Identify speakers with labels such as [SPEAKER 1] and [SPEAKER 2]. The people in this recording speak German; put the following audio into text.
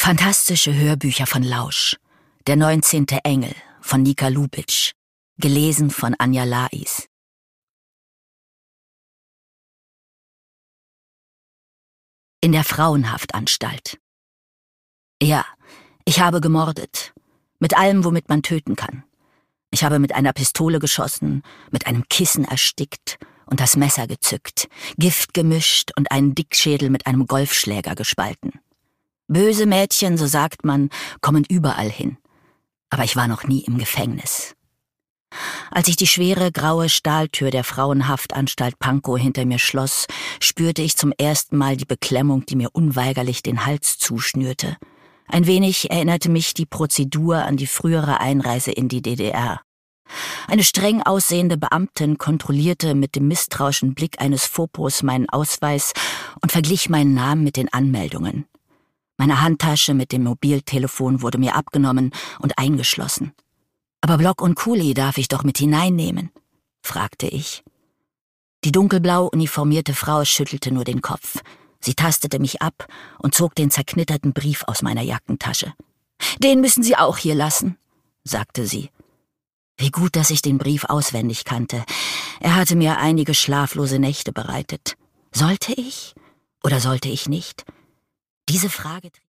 [SPEAKER 1] Fantastische Hörbücher von Lausch. Der 19. Engel von Nika Lubitsch. Gelesen von Anja Lais. In der Frauenhaftanstalt. Ja, ich habe gemordet. Mit allem, womit man töten kann. Ich habe mit einer Pistole geschossen, mit einem Kissen erstickt und das Messer gezückt, Gift gemischt und einen Dickschädel mit einem Golfschläger gespalten. Böse Mädchen, so sagt man, kommen überall hin. Aber ich war noch nie im Gefängnis. Als ich die schwere graue Stahltür der Frauenhaftanstalt Pankow hinter mir schloss, spürte ich zum ersten Mal die Beklemmung, die mir unweigerlich den Hals zuschnürte. Ein wenig erinnerte mich die Prozedur an die frühere Einreise in die DDR. Eine streng aussehende Beamtin kontrollierte mit dem misstrauischen Blick eines Fopos meinen Ausweis und verglich meinen Namen mit den Anmeldungen. Meine Handtasche mit dem Mobiltelefon wurde mir abgenommen und eingeschlossen. »Aber Block und Kuli darf ich doch mit hineinnehmen?« fragte ich. Die dunkelblau uniformierte Frau schüttelte nur den Kopf. Sie tastete mich ab und zog den zerknitterten Brief aus meiner Jackentasche. »Den müssen Sie auch hier lassen«, sagte sie. Wie gut, dass ich den Brief auswendig kannte. Er hatte mir einige schlaflose Nächte bereitet. Sollte ich oder sollte ich nicht? Diese Frage